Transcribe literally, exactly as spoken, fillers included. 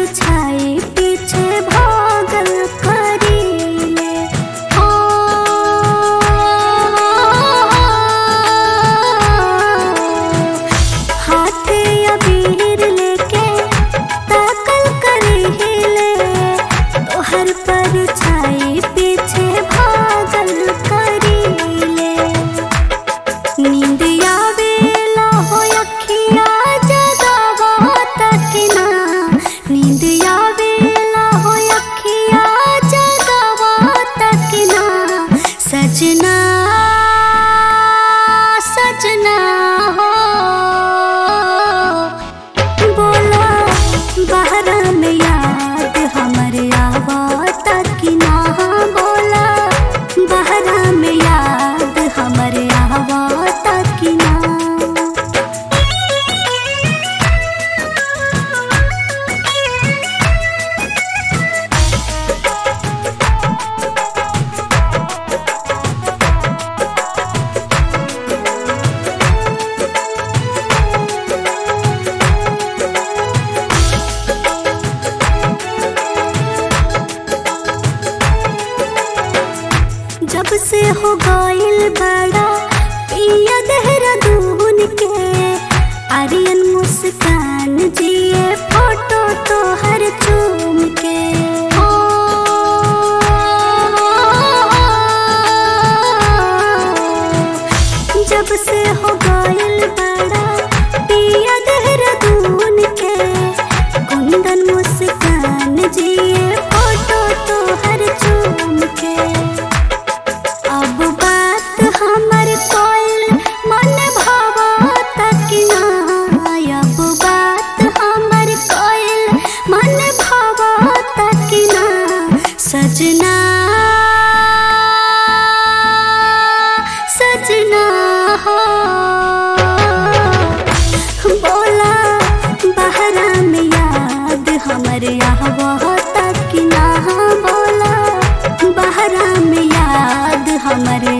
परछाई पीछे भागल करीले। हो हाथ अबीर लेके ताकल करीले, तोहर परछाई पीछे भागल करीले। नींद आवेला हो अखिया जगावा तकिना, नींद आवेला हो अखिया जगावा तकिना। सजना सजना हो बोला बहरा में याद हमरे आवा तकिना। बोला बहरा में याद हमरे आवा तकिना। जब से हो गइल बड़ा पिया देहरादून के, आर्यन मुस्कान जिए फोटो तोहर चूम के। हो जब से हो गइल बड़ा पिया देहरादून के, कुंदन मुस्कान जिए फोटो तोहर चूम के। अब बात हमर कोइल मन भावा तकिना, अब बात हमर कोइल मन भावा तकिना। सजना सजना हो बोला बहरा में याद हमरे आवा तकिना। बोला बहरा में याद हमरे